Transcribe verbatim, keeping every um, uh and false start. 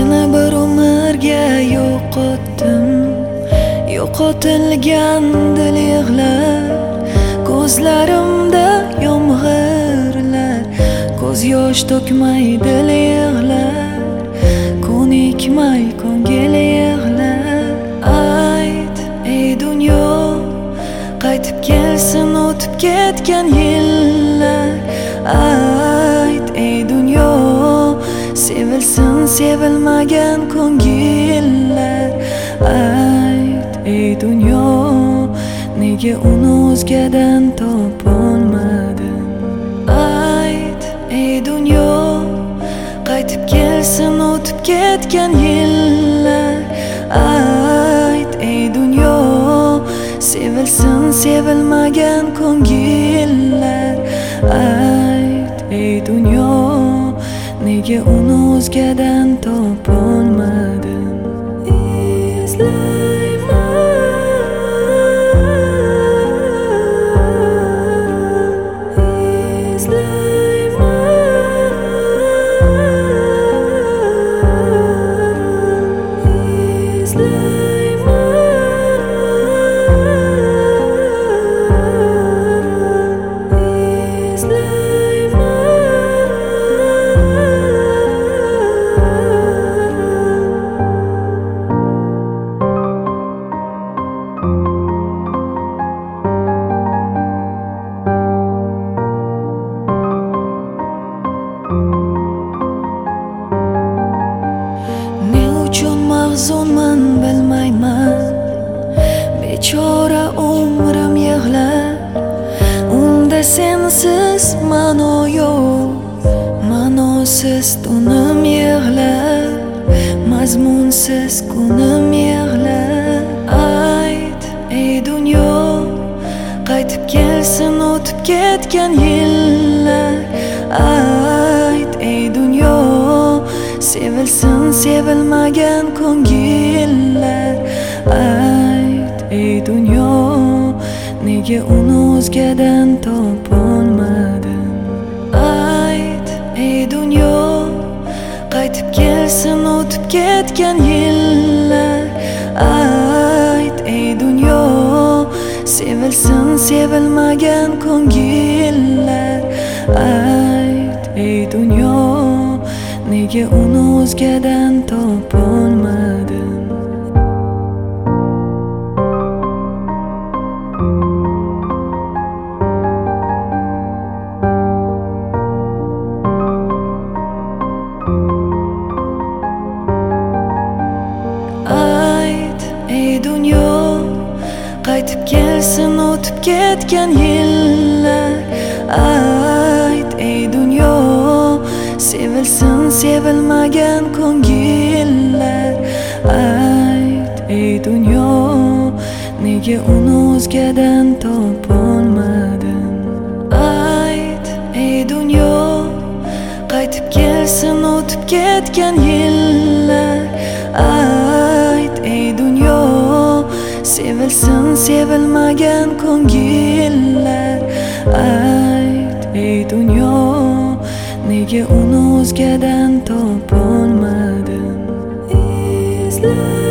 Seni bir umrga yo'qotdim, yo'qotilgan dil yig'lar, ko'zlarimda yomg'irlar, ko'z yosh to'kmay dil yig'lar, ko'nikmay ko'ngil yig'lar. Ayt ey dunyo, qaytib kelsin o'tib ketgan yillar. Ayt ey dunyo, sevilsin sevilmagan ko'ngillar. Ayt ey dunyo, nega uni o'zgadan topolmadim? Ayt ey dunyo, qaytib kelsin o'tib ketgan yillar. Ayt ey dunyo, sevilsin sevilmagan ko'ngillar. Ayt ey dunyo, nega uni o'zgadan topolmadim? Mahzunman bilmayman, bechora umrim yig'lar. Unda sensiz ma'no yo'q, ma'nosiz tunim yig'lar, mazmunsiz kunim yig'lar. Ayt ey dunyo, qaytib kelsin o'tib ketgan yillar. Ayt ey dunyo, sevilsin sevilmagan ko'ngillar. Ayt ey dunyo, nega uni o'zgadan topolmadim? Ayt ey dunyo, qaytib kelsin o'tib ketgan yillar. Ayt ey dunyo, sevilsin sevilmagan ko'ngillar. Ayt ey dunyo, nega uni o'zgadan topolmadim? Ayt ey dunyo, qaytib kelsin o'tib ketgan yillar. Ayt ey dunyo, sevilsin sevilmagan ko'ngillar. Ayt ey dunyo, nega uni o'zgadan topolmadim? Ayt ey dunyo, qaytib kelsin o'tib ketgan yillar. Ayt ey dunyo, sevilsin sevilmagan ko'ngillar. Ayt ey dunyo, nega uni o'zgadan topolmadim?